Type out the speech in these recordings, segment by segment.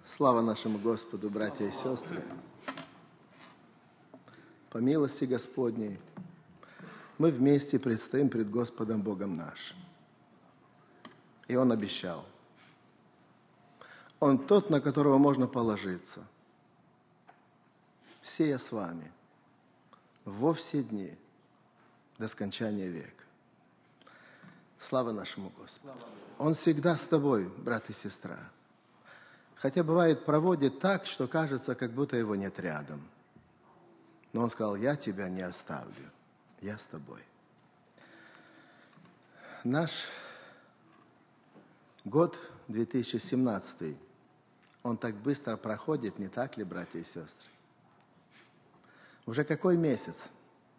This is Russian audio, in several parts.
Слава нашему Господу, братья и сестры! По милости Господней мы вместе предстоим пред Господом Богом нашим. И Он обещал. Он тот, на которого можно положиться. Все я с вами во все дни до скончания века. Слава нашему Господу! Он всегда с тобой, брат и сестра. Хотя бывает проводит так, что кажется, как будто его нет рядом. Но Он сказал: я тебя не оставлю, я с тобой. Наш год 2017, он так быстро проходит, не так ли, братья и сестры? Уже какой месяц?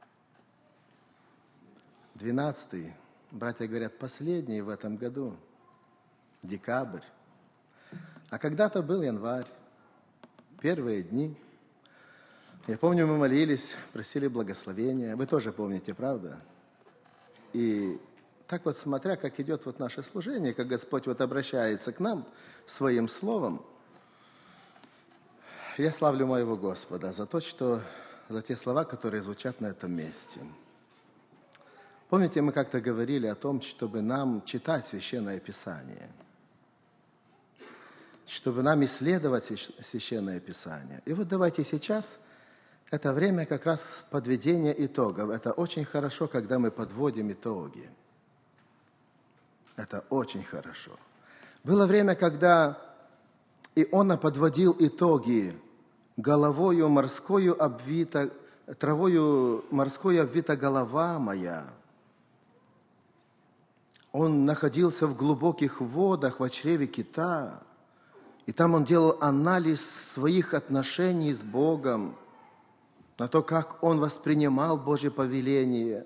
12-й. Братья говорят, последний в этом году. Декабрь. А когда-то был январь, первые дни. Я помню, мы молились, просили благословения. Вы тоже помните, правда? И так вот, смотря, как идет вот наше служение, как Господь вот обращается к нам своим словом, я славлю моего Господа за за те слова, которые звучат на этом месте. Помните, мы как-то говорили о том, чтобы нам читать Священное Писание, чтобы нам исследовать Священное Писание. И вот давайте сейчас, это время как раз подведения итогов. Это очень хорошо, когда мы подводим итоги. Это очень хорошо. Было время, когда Иона подводил итоги. Головою морскою обвита, травою морскою обвита голова моя. Он находился в глубоких водах, в чреве кита. И там он делал анализ своих отношений с Богом, на то, как он воспринимал Божье повеление,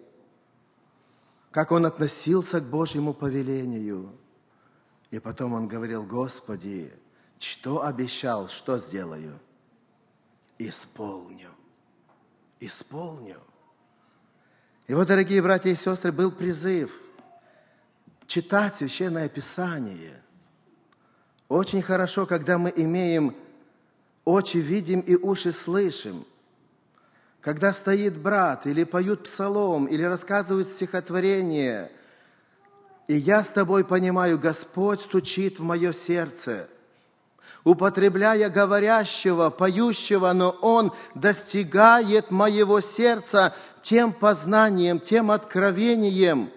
как он относился к Божьему повелению. И потом он говорил: Господи, что обещал, что сделаю? Исполню. Исполню. И вот, дорогие братья и сестры, был призыв читать Священное Писание. Очень хорошо, когда мы имеем очи видим и уши слышим. Когда стоит брат, или поют псалом, или рассказывают стихотворение, и я с тобой понимаю, Господь стучит в мое сердце, употребляя говорящего, поющего, но Он достигает моего сердца тем познанием, тем откровением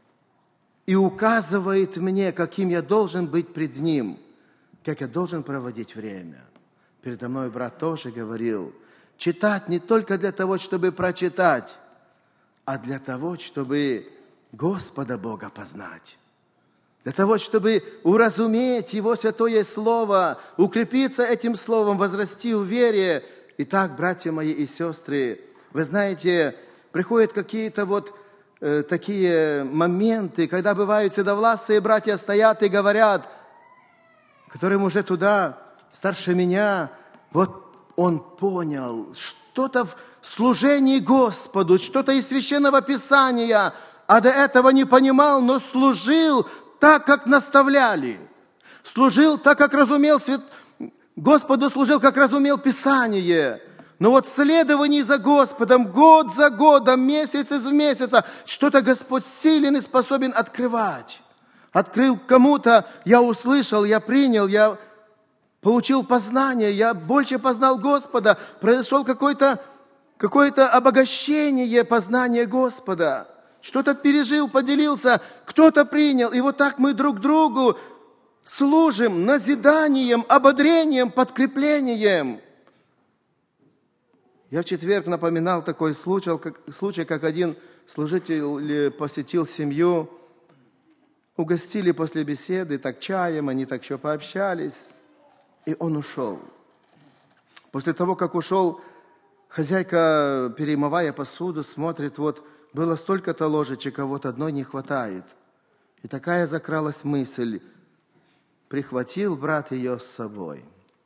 и указывает мне, каким я должен быть пред Ним, как я должен проводить время. Передо мной брат тоже говорил, читать не только для того, чтобы прочитать, а для того, чтобы Господа Бога познать. Для того, чтобы уразуметь Его святое Слово, укрепиться этим Словом, возрасти в вере. Итак, братья мои и сестры, вы знаете, приходят какие-то такие моменты, когда бывают седовласые братья стоят и говорят, которым уже туда, старше меня, вот он понял что-то в служении Господу, что-то из Священного Писания, а до этого не понимал, но служил так, как наставляли. Служил так, как разумел, Господу служил, как разумел Писание. Но вот в следовании за Господом, год за годом, месяц из месяца, что-то Господь силен и способен открывать. Открыл кому-то, я услышал, я принял, я получил познание, я больше познал Господа, произошло какое-то обогащение познания Господа. Что-то пережил, поделился, кто-то принял. И вот так мы друг другу служим назиданием, ободрением, подкреплением. Я в четверг напоминал такой случай, как один служитель посетил семью, угостили после беседы так чаем, они так еще пообщались, и он ушел. После того, как ушел, хозяйка, перемывая посуду, смотрит, вот было столько-то ложечек, а вот одной не хватает. И такая закралась мысль, прихватил брат ее с собой.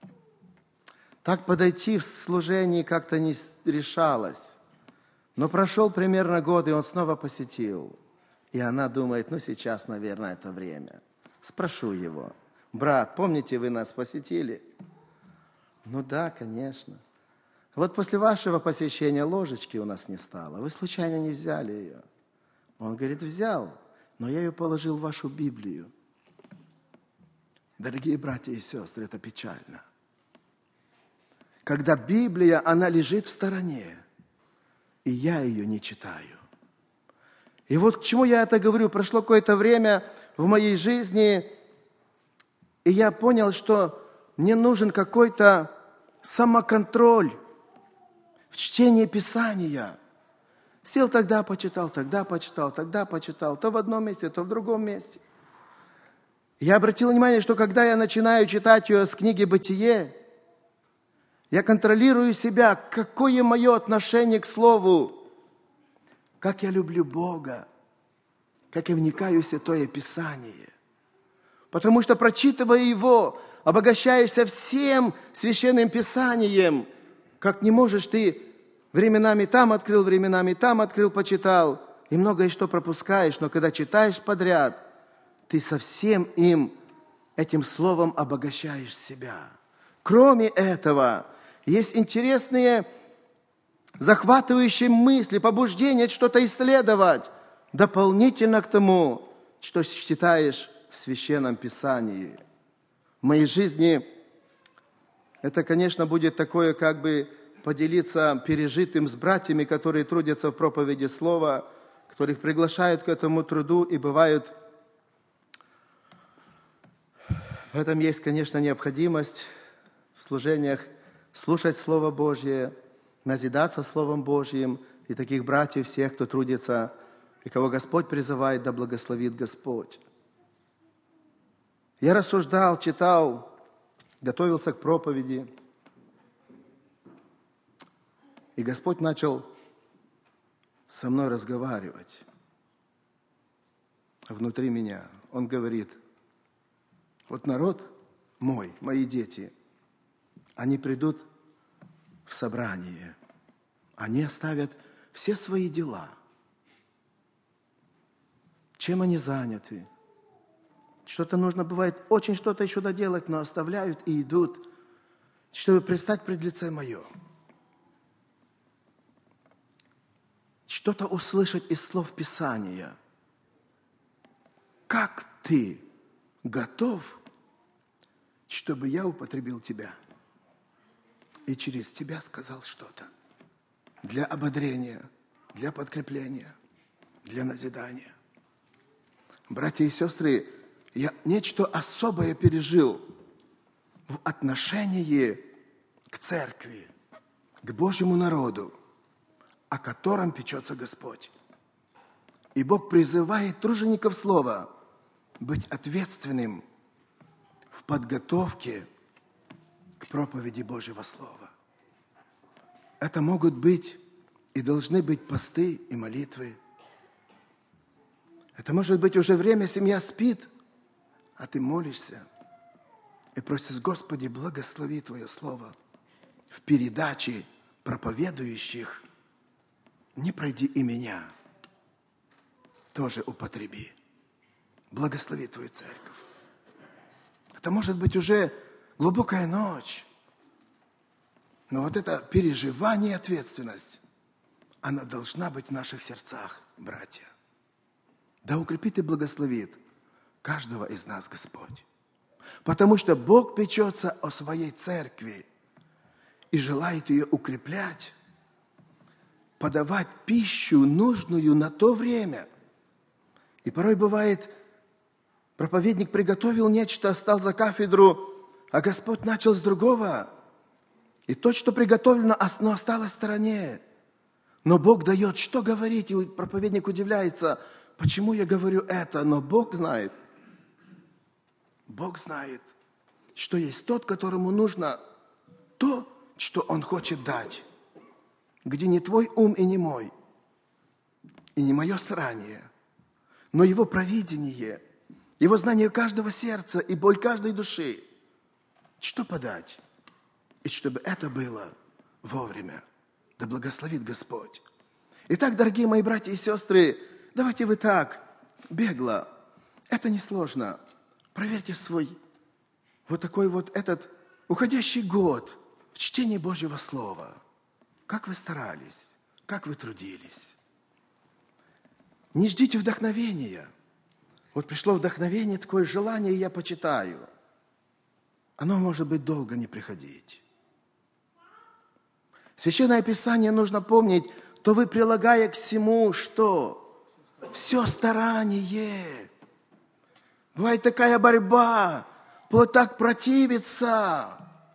Так подойти в служении как-то не решалось. Но прошел примерно год, и он снова посетил. И она думает, сейчас, наверное, это время. Спрошу его, брат, помните, вы нас посетили? Ну да, конечно. Вот после вашего посещения ложечки у нас не стало. Вы случайно не взяли ее. Он говорит, взял, но я ее положил в вашу Библию. Дорогие братья и сестры, это печально. Когда Библия, она лежит в стороне, и я ее не читаю. И вот к чему я это говорю. Прошло какое-то время в моей жизни, и я понял, что мне нужен какой-то самоконтроль в чтении Писания. Сел тогда почитал, тогда почитал, тогда почитал. То в одном месте, то в другом месте. Я обратил внимание, что когда я начинаю читать ее с книги «Бытие», я контролирую себя, какое мое отношение к Слову, как я люблю Бога, как я вникаю в Святое Писание. Потому что, прочитывая его, обогащаешься всем Священным Писанием, как не можешь ты временами там открыл, почитал, и многое что пропускаешь, но когда читаешь подряд, ты совсем этим словом обогащаешь себя. Кроме этого, есть интересные, захватывающие мысли, побуждения что-то исследовать, дополнительно к тому, что читаешь в Священном Писании. В моей жизни это, конечно, будет такое, как бы поделиться пережитым с братьями, которые трудятся в проповеди Слова, которых приглашают к этому труду, и бывает, в этом есть, конечно, необходимость в служениях слушать Слово Божье, назидаться Словом Божьим, и таких братьев всех, кто трудится, и кого Господь призывает, да благословит Господь. Я рассуждал, читал, готовился к проповеди, и Господь начал со мной разговаривать внутри меня. Он говорит, вот народ мой, мои дети, они придут в собрание, они оставят все свои дела. Чем они заняты? Что-то нужно, бывает, очень что-то еще доделать, но оставляют и идут, чтобы предстать пред лице мое. Что-то услышать из слов Писания. Как ты готов, чтобы я употребил тебя и через тебя сказал что-то для ободрения, для подкрепления, для назидания? Братья и сестры, я нечто особое пережил в отношении к церкви, к Божьему народу, о котором печется Господь. И Бог призывает тружеников Слова быть ответственным в подготовке к проповеди Божьего Слова. Это могут быть и должны быть посты и молитвы. Это может быть уже время, семья спит, а ты молишься и просишь, Господи, благослови Твое Слово в передаче проповедующих. Не пройди и меня, тоже употреби. Благослови Твою церковь. Это может быть уже глубокая ночь. Но вот это переживание и ответственность, она должна быть в наших сердцах, братья. Да укрепит и благословит каждого из нас Господь. Потому что Бог печется о своей церкви и желает ее укреплять, подавать пищу нужную на то время. И порой бывает, проповедник приготовил нечто, стал за кафедру, а Господь начал с другого. И то, что приготовлено, но осталось в стороне. Но Бог дает, что говорить, и проповедник удивляется, почему я говорю это, но Бог знает. Бог знает, что есть тот, которому нужно то, что Он хочет дать. Где не твой ум и не мой, и не мое старание, но Его провидение, Его знание каждого сердца и боль каждой души. Что подать? И чтобы это было вовремя. Да благословит Господь. Итак, дорогие мои братья и сестры, давайте вы так, бегло. Это несложно. Проверьте свой вот такой вот этот уходящий год. в чтении Божьего Слова. Как вы старались, как вы трудились. Не ждите вдохновения. Вот пришло вдохновение, такое желание, я почитаю. Оно может быть долго не приходить. Священное Писание нужно помнить, то вы, прилагая к всему, что? Все старание. Бывает такая борьба, плоть так противится.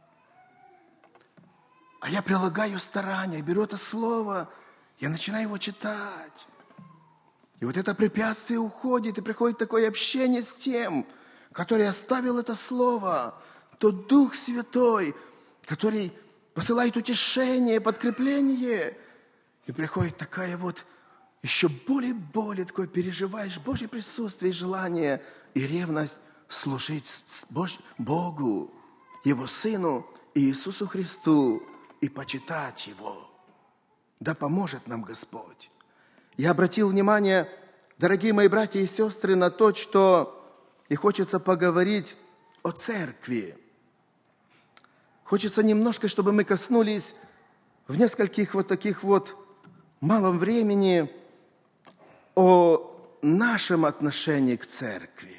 А я прилагаю старание, беру это слово, я начинаю его читать. И вот это препятствие уходит, и приходит такое общение с тем, который оставил это слово, тот Дух Святой, который посылает утешение, подкрепление. И приходит такая вот еще более, такое переживаешь Божье присутствие, желание и ревность служить Богу, Его Сыну Иисусу Христу и почитать Его. Да поможет нам Господь. Я обратил внимание, дорогие мои братья и сестры, на то, что и хочется поговорить о церкви. Хочется немножко, чтобы мы коснулись в нескольких вот таких вот малом времени о нашем отношении к церкви.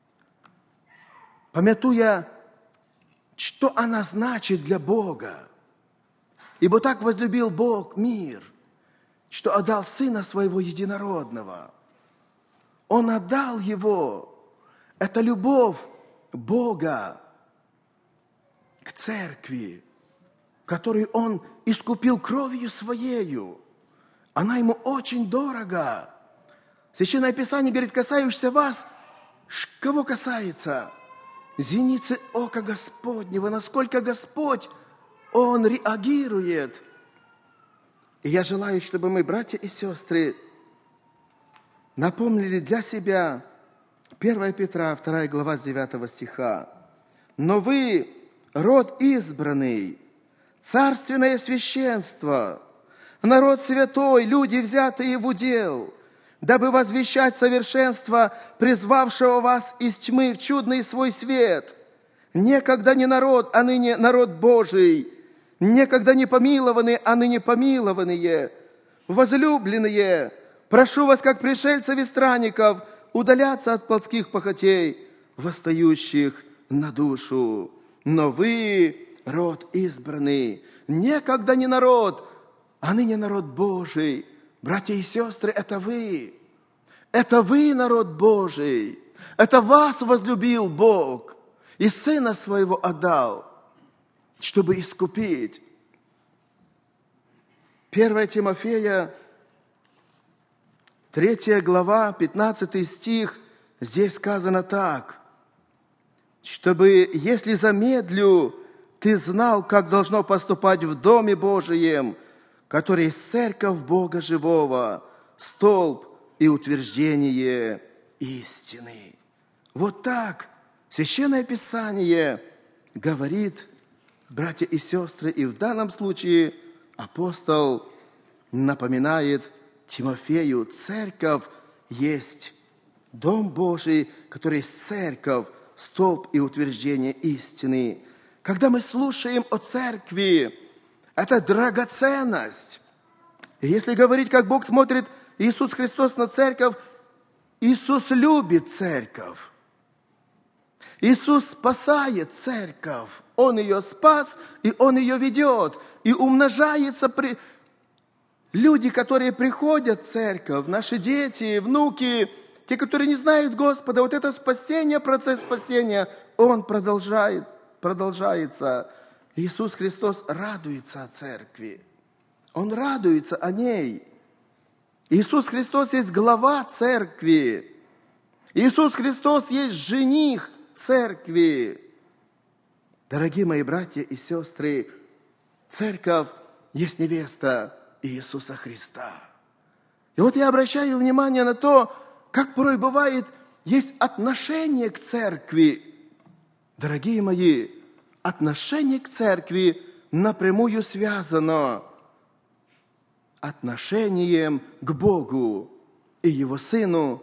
Памятуя, что она значит для Бога. Ибо так возлюбил Бог мир, что отдал Сына Своего Единородного. Он отдал Его. Это любовь Бога к церкви, которую Он искупил кровью Своею. Она Ему очень дорога. Священное Писание говорит, касаешься вас, кого касается? Зеницы ока Господнего, насколько Господь, Он реагирует. И я желаю, чтобы мы, братья и сестры, напомнили для себя 1 Петра, 2 глава, с 9 стиха. «Но вы, род избранный, царственное священство, народ святой, люди, взятые в удел, дабы возвещать совершенство призвавшего вас из тьмы в чудный свой свет. Некогда не народ, а ныне народ Божий, некогда не помилованные, а ныне помилованные, возлюбленные, прошу вас, как пришельцев и странников, удаляться от плотских похотей, восстающих на душу. Но вы, род избранный, некогда не народ, а ныне народ Божий. Братья и сестры, это вы. Это вы, народ Божий. Это вас возлюбил Бог и Сына Своего отдал, чтобы искупить. 1 Тимофея, 3 глава, 15 стих, здесь сказано так. Чтобы, если замедлю, ты знал, как должно поступать в Доме Божием, который есть церковь Бога живого, столб и утверждение истины. Вот так Священное Писание говорит, братья и сестры, и в данном случае апостол напоминает Тимофею, церковь есть Дом Божий, который есть церковь, столб и утверждение истины. Когда мы слушаем о церкви, это драгоценность. И если говорить, как Бог смотрит Иисус Христос на церковь, Иисус любит церковь. Иисус спасает церковь. Он ее спас, и Он ее ведет. И умножается люди, которые приходят в церковь, наши дети, внуки, те, которые не знают Господа. Вот это спасение, процесс спасения, он продолжается. Иисус Христос радуется о церкви. Он радуется о ней. Иисус Христос есть глава церкви. Иисус Христос есть жених церкви. Дорогие мои братья и сестры, церковь есть невеста Иисуса Христа. И вот я обращаю внимание на то, как порой бывает, есть отношение к церкви. Дорогие мои, отношение к церкви напрямую связано отношением к Богу и Его Сыну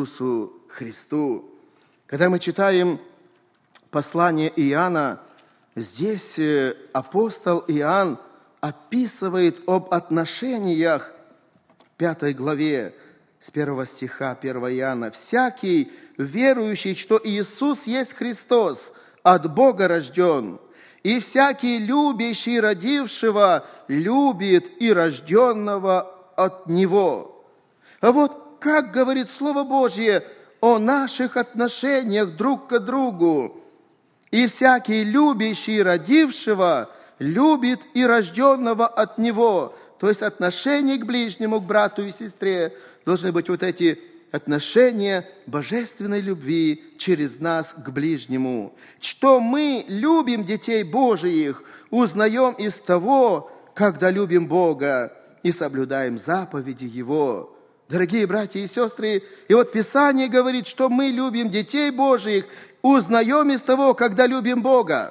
Иисусу Христу. Когда мы читаем послание Иоанна, здесь апостол Иоанн описывает об отношениях в 5 главе с 1 стиха 1 Иоанна. «Всякий верующий, что Иисус есть Христос, от Бога рожден, и всякий любящий родившего любит и рожденного от Него». А вот как говорит Слово Божье о наших отношениях друг к другу. «И всякий любящий родившего любит и рожденного от Него». То есть отношение к ближнему, к брату и сестре должны быть вот эти отношения божественной любви через нас к ближнему. Что мы любим детей Божиих, узнаем из того, когда любим Бога и соблюдаем заповеди Его. Дорогие братья и сестры, и вот Писание говорит, что мы любим детей Божиих, узнаем из того, когда любим Бога.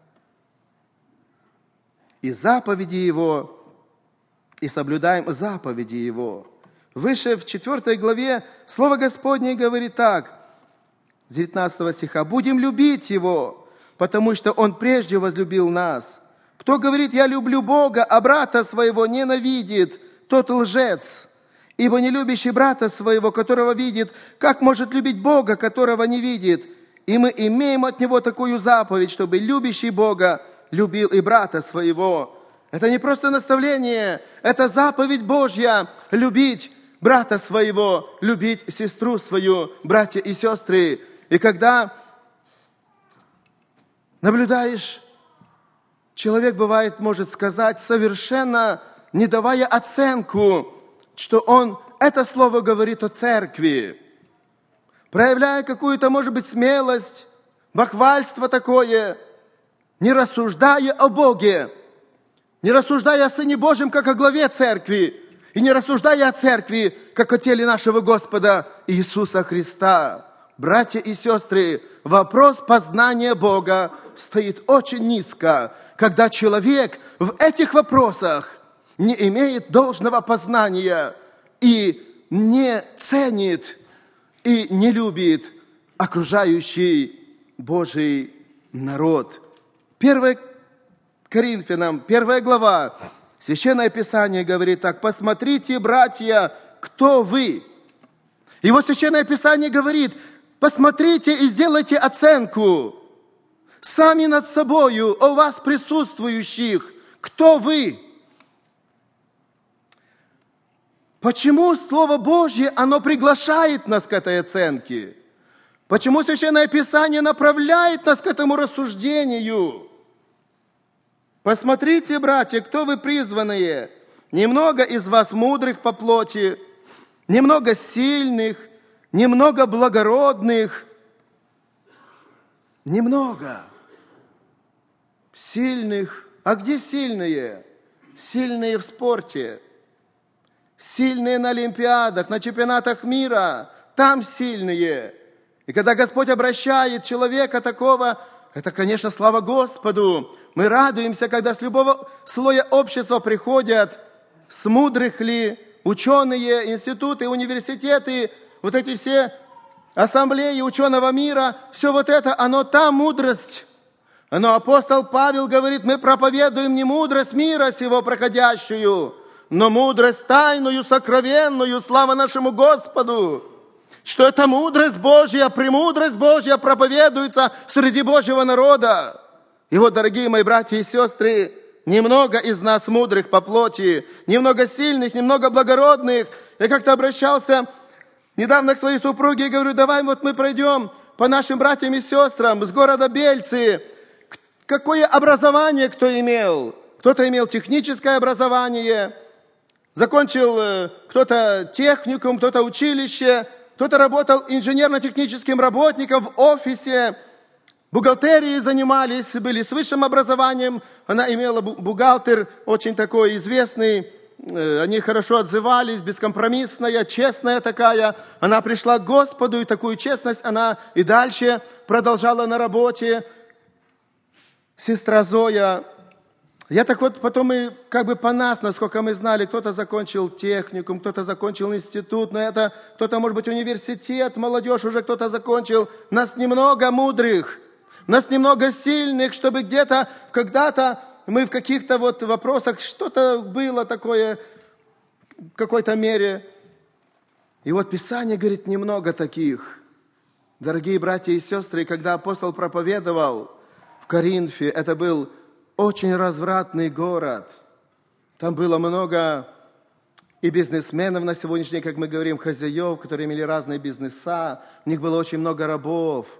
И заповеди Его, и соблюдаем заповеди Его. Выше в 4 главе Слово Господне говорит так, 19 стиха: «Будем любить Его, потому что Он прежде возлюбил нас. Кто говорит, я люблю Бога, а брата своего ненавидит, тот лжец. Ибо не любящий брата своего, которого видит, как может любить Бога, которого не видит? И мы имеем от Него такую заповедь, чтобы любящий Бога любил и брата своего». Это не просто наставление, это заповедь Божья – любить брата своего, любить сестру свою, братья и сестры. И когда наблюдаешь, человек, бывает, может сказать, совершенно не давая оценку, что он это слово говорит о церкви, проявляя какую-то, может быть, смелость, бахвальство такое, не рассуждая о Боге, не рассуждая о Сыне Божьем, как о главе церкви, и не рассуждая о церкви, как о теле нашего Господа Иисуса Христа. Братья и сестры, вопрос познания Бога стоит очень низко, когда человек в этих вопросах не имеет должного познания и не ценит и не любит окружающий Божий народ. 1 Коринфянам, 1 глава, Священное Писание говорит так: «Посмотрите, братья, кто вы». И вот Священное Писание говорит: посмотрите и сделайте оценку сами над собою, о вас присутствующих, кто вы. Почему Слово Божье, оно приглашает нас к этой оценке? Почему Священное Писание направляет нас к этому рассуждению? Посмотрите, братья, кто вы призванные. Немного из вас мудрых по плоти, немного сильных, немного благородных, немного сильных. А где сильные? Сильные в спорте, сильные на олимпиадах, на чемпионатах мира. Там сильные. И когда Господь обращает человека такого, это, конечно, слава Господу. Мы радуемся, когда с любого слоя общества приходят, с мудрых ли, ученые, институты, университеты, вот эти все ассамблеи ученого мира, все вот это, оно та мудрость. Но апостол Павел говорит: мы проповедуем не мудрость мира сего проходящую, но мудрость тайную, сокровенную, слава нашему Господу. Что это мудрость Божья, премудрость Божья проповедуется среди Божьего народа. И вот, дорогие мои братья и сестры, немного из нас мудрых по плоти, немного сильных, немного благородных. Я как-то обращался недавно к своей супруге и говорю: давай вот мы пройдем по нашим братьям и сестрам с города Бельцы. Какое образование кто имел? Кто-то имел техническое образование, закончил кто-то техникум, кто-то училище, кто-то работал инженерно-техническим работником в офисе, бухгалтерией занимались, были с высшим образованием. Она имела бухгалтер очень такой известный, они хорошо отзывались, бескомпромиссная, честная такая. Она пришла к Господу, и такую честность она и дальше продолжала на работе. Сестра Зоя. Я так вот потом и как бы по нас, насколько мы знали, кто-то закончил техникум, кто-то закончил институт, но это кто-то, может быть, университет, молодежь уже кто-то закончил. Нас немного мудрых. У нас немного сильных, чтобы где-то, когда-то мы в каких-то вот вопросах что-то было такое, в какой-то мере. И вот Писание говорит, немного таких. Дорогие братья и сестры, когда апостол проповедовал в Коринфе, это был очень развратный город. Там было много и бизнесменов на сегодняшний день, как мы говорим, хозяев, которые имели разные бизнеса. У них было очень много рабов.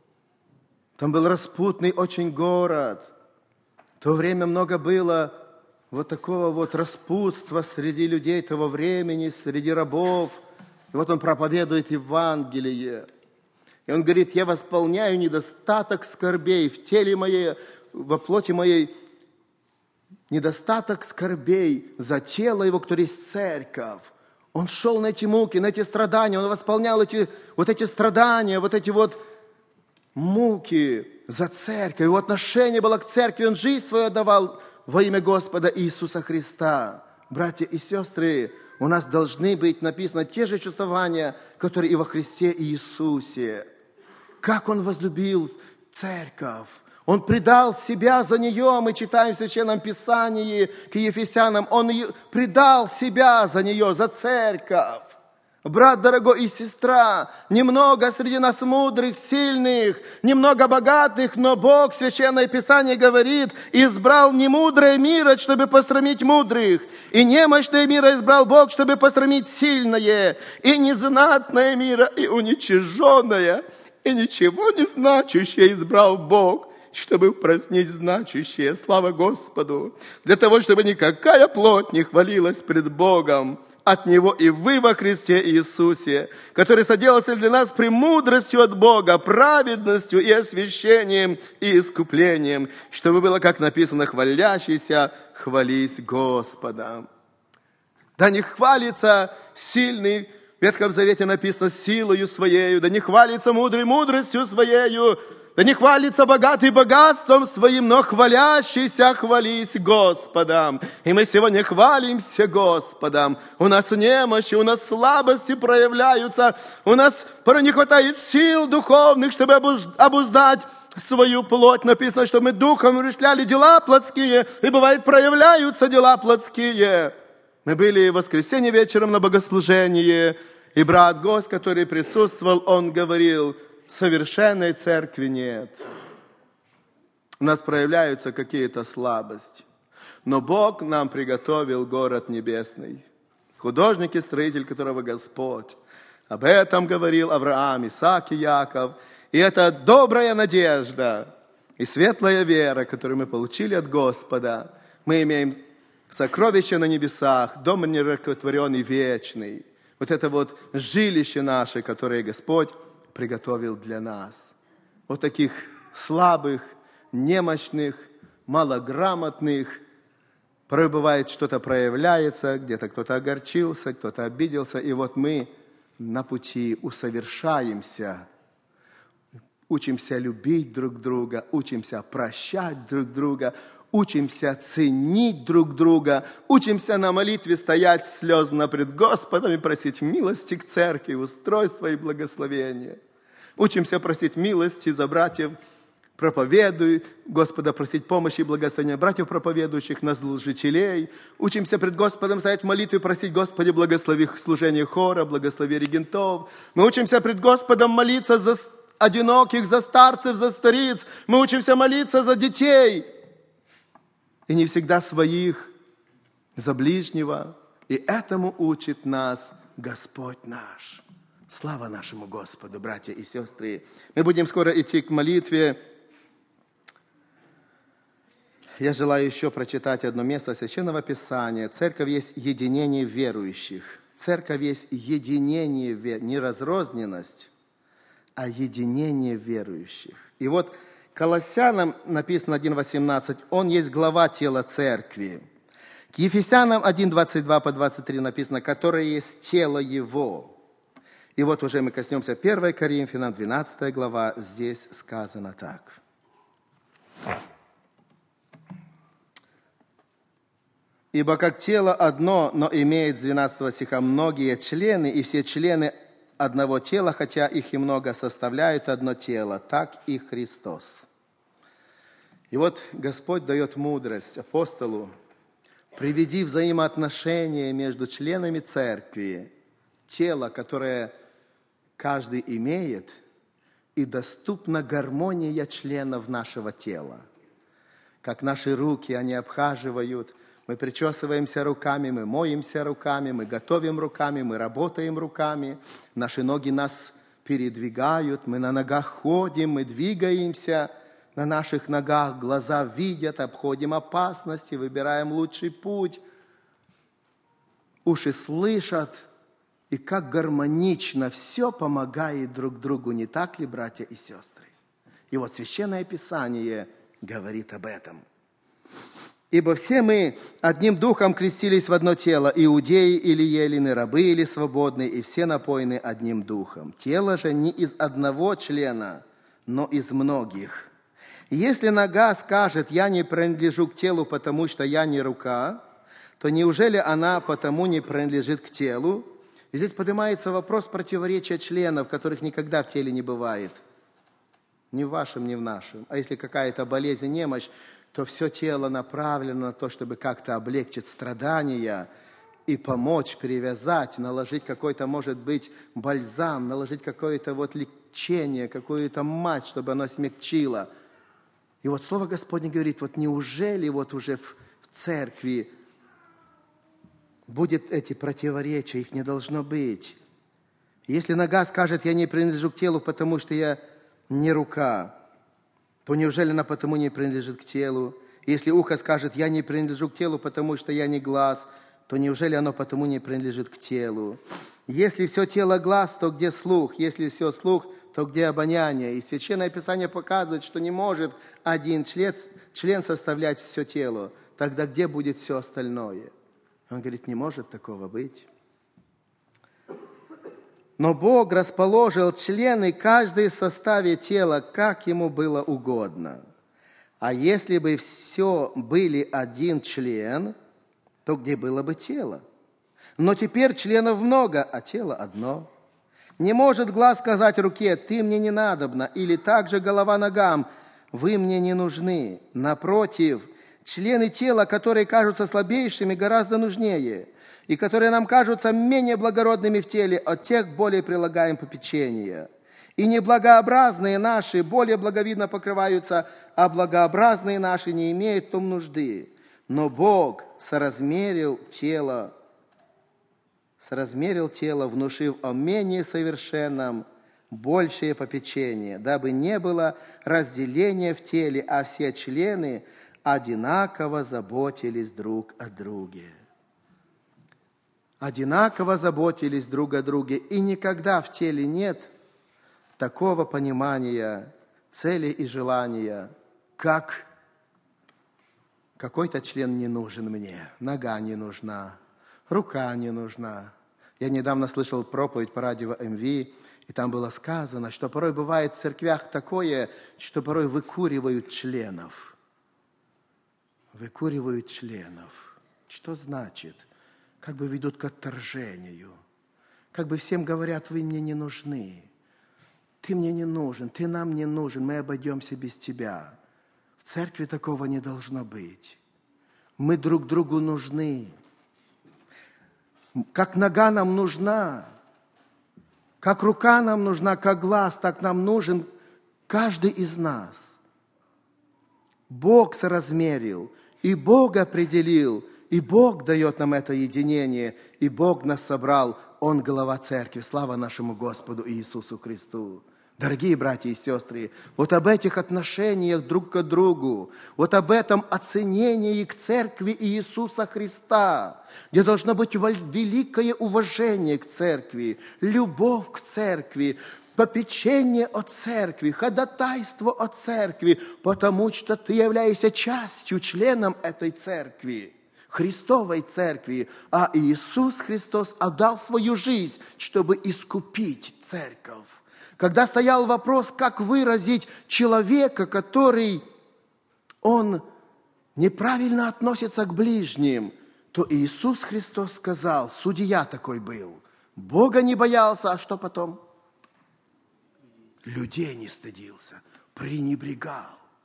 Там был распутный очень город. В то время много было вот такого вот распутства среди людей того времени, среди рабов. И вот он проповедует Евангелие. И он говорит, я восполняю недостаток скорбей в теле моей, во плоти моей, недостаток скорбей за тело его, которое есть церковь. Он шел на эти муки, на эти страдания, он восполнял эти страдания, вот эти вот муки за церковь. Его отношение было к церкви, он жизнь свою отдавал во имя Господа Иисуса Христа. Братья и сестры, у нас должны быть написаны те же чувствования, которые и во Христе Иисусе. Как Он возлюбил церковь. Он предал себя за нее. Мы читаем в Священном Писании к Ефесянам. Он предал себя за нее, за церковь. Брат дорогой и сестра, немного среди нас мудрых, сильных, немного богатых, но Бог, Священное Писание говорит, избрал немудрое мира, чтобы посрамить мудрых, и немощное мира избрал Бог, чтобы посрамить сильное, и незнатное мира, и уничиженное, и ничего не значащее избрал Бог, чтобы празднить значащее. Слава Господу! Для того, чтобы никакая плоть не хвалилась пред Богом. От Него и вы во Христе Иисусе, который соделался для нас премудростью от Бога, праведностью и освящением и искуплением, чтобы было, как написано, хвалящийся, хвались Господа. Да не хвалится сильный, в Ветхом Завете написано, силою своею, да не хвалится мудрый мудростью своею, да не хвалится богатый богатством своим, но хвалящийся хвались Господом. И мы сегодня хвалимся Господом. У нас немощи, у нас слабости проявляются, у нас порой не хватает сил духовных, чтобы обуздать свою плоть. Написано, что мы духом умерщвляли дела плотские, и бывает проявляются дела плотские. Мы были в воскресенье вечером на богослужении, и брат гость, который присутствовал, он говорил, совершенной церкви нет. У нас проявляются какие-то слабости. Но Бог нам приготовил город небесный. Художник и строитель, которого Господь. Об этом говорил Авраам, Исаак и Яков. И это добрая надежда и светлая вера, которую мы получили от Господа. Мы имеем сокровища на небесах, дом нерукотворенный вечный. Вот это вот жилище наше, которое Господь приготовил для нас. Вот таких слабых, немощных, малограмотных. Порой бывает, что-то проявляется, где-то кто-то огорчился, кто-то обиделся. И вот мы на пути усовершаемся, учимся любить друг друга, учимся прощать друг друга, учимся ценить друг друга, учимся на молитве стоять слезно пред Господом и просить милости к церкви, устройства и благословения. Учимся просить милости за братьев, проповедуй, Господа просить помощи и благословения братьев, проповедующих на служителей. Учимся пред Господом стоять в молитве, просить, Господи, благослови служение хора, благослови регентов. Мы учимся пред Господом молиться за одиноких, за старцев, за стариц. Мы учимся молиться за детей. И не всегда своих, за ближнего. И этому учит нас Господь наш. Слава нашему Господу, братья и сестры. Мы будем скоро идти к молитве. Я желаю еще прочитать одно место Священного Писания. Церковь есть единение верующих. Церковь есть единение, не разрозненность, а единение верующих. И вот Колоссянам написано 1:18, Он есть глава тела церкви. К Ефесянам 1:22 по 23 написано, которое есть тело Его. И вот уже мы коснемся 1 Коринфянам, 12 глава, здесь сказано так. Ибо как тело одно, но имеет с 12 стиха многие члены, и все члены одного тела, хотя их и много, составляют одно тело, так и Христос. И вот Господь дает мудрость апостолу: приведи взаимоотношения между членами церкви, тело, которое каждый имеет, и доступна гармония членов нашего тела. Как наши руки, они обхаживают, мы причесываемся руками, мы моемся руками, мы готовим руками, мы работаем руками, наши ноги нас передвигают, мы на ногах ходим, мы двигаемся на наших ногах, глаза видят, обходим опасности, выбираем лучший путь, уши слышат, и как гармонично все помогает друг другу, не так ли, братья и сестры? И вот Священное Писание говорит об этом. «Ибо все мы одним духом крестились в одно тело, иудеи или елены, рабы или свободные, и все напоены одним духом. Тело же не из одного члена, но из многих. Если нога скажет: я не принадлежу к телу, потому что я не рука, то неужели она потому не принадлежит к телу?» И здесь поднимается вопрос противоречия членов, которых никогда в теле не бывает. Ни в вашем, ни в нашем. А если какая-то болезнь, немощь, то все тело направлено на то, чтобы как-то облегчить страдания и помочь, перевязать, наложить какой-то, может быть, бальзам, наложить какое-то вот лечение, какую-то мазь, чтобы оно смягчило. И вот Слово Господне говорит: вот неужели вот уже в церкви будет эти противоречия, их не должно быть. Если нога скажет: я не принадлежу к телу, потому что я не рука, то неужели она потому не принадлежит к телу? Если ухо скажет: я не принадлежу к телу, потому что я не глаз, то неужели оно потому не принадлежит к телу? Если все тело глаз, то где слух? Если все слух, то где обоняние? И Священное Писание показывает, что не может один член составлять все тело. Тогда где будет все остальное? Он говорит: не может такого быть. Но Бог расположил члены, каждый в составе тела, как ему было угодно. А если бы все были один член, то где было бы тело? Но теперь членов много, а тело одно. Не может глаз сказать руке: ты мне не надобна, или также голова ногам: вы мне не нужны. Напротив, члены тела, которые кажутся слабейшими, гораздо нужнее, и которые нам кажутся менее благородными в теле, от тех более прилагаем попечение. И неблагообразные наши более благовидно покрываются, а благообразные наши не имеют в том нужды. Но Бог соразмерил тело, внушив о менее совершенном большее попечение, дабы не было разделения в теле, а все члены одинаково заботились друг о друге. Одинаково заботились друг о друге, и никогда в теле нет такого понимания, цели и желания, как какой-то член не нужен мне, нога не нужна, рука не нужна. Я недавно слышал проповедь по радио МВ, и там было сказано, что порой бывает в церквях такое, что порой выкуривают членов. Выкуривают членов. Что значит? Как бы ведут к отторжению. Как бы всем говорят: вы мне не нужны. Ты мне не нужен, ты нам не нужен, мы обойдемся без тебя. В церкви такого не должно быть. Мы друг другу нужны. Как нога нам нужна, как рука нам нужна, как глаз, так нам нужен каждый из нас. Бог соразмерил, и Бог определил, и Бог дает нам это единение, и Бог нас собрал. Он глава церкви. Слава нашему Господу Иисусу Христу. Дорогие братья и сестры, вот об этих отношениях друг к другу, вот об этом оценении к церкви Иисуса Христа, где должно быть великое уважение к церкви, любовь к церкви, попечение о церкви, ходатайство о церкви, потому что ты являешься частью, членом этой церкви, Христовой церкви, а Иисус Христос отдал свою жизнь, чтобы искупить церковь. Когда стоял вопрос, как выразить человека, который, он неправильно относится к ближним, то Иисус Христос сказал, судья такой был, Бога не боялся, а что потом? Людей не стыдился, пренебрегал.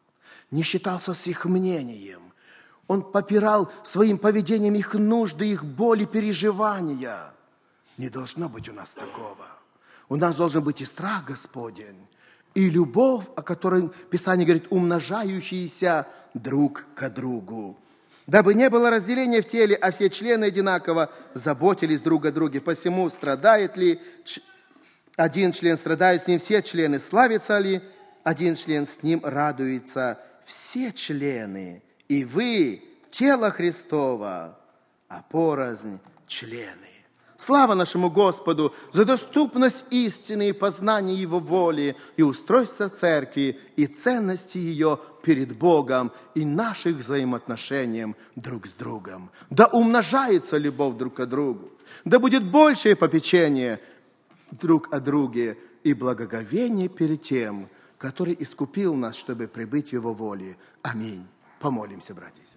не считался с их мнением. Он попирал своим поведением их нужды, их боли, переживания. Не должно быть у нас такого. У нас должен быть и страх Господень, и любовь, о которой Писание говорит, умножающиеся друг к другу. Дабы не было разделения в теле, а все члены одинаково заботились друг о друге. Посему страдает ли один член, страдают с ним все члены, славится ли один член, с ним радуются все члены. И вы, тело Христово, а порознь члены. Слава нашему Господу за доступность истины и познание Его воли, и устройство церкви, и ценности ее перед Богом, и наших взаимоотношений друг с другом. Да умножается любовь друг к другу, да будет большее попечение друг о друге и благоговение перед тем, который искупил нас, чтобы пребыть в Его воле. Аминь. Помолимся, братья.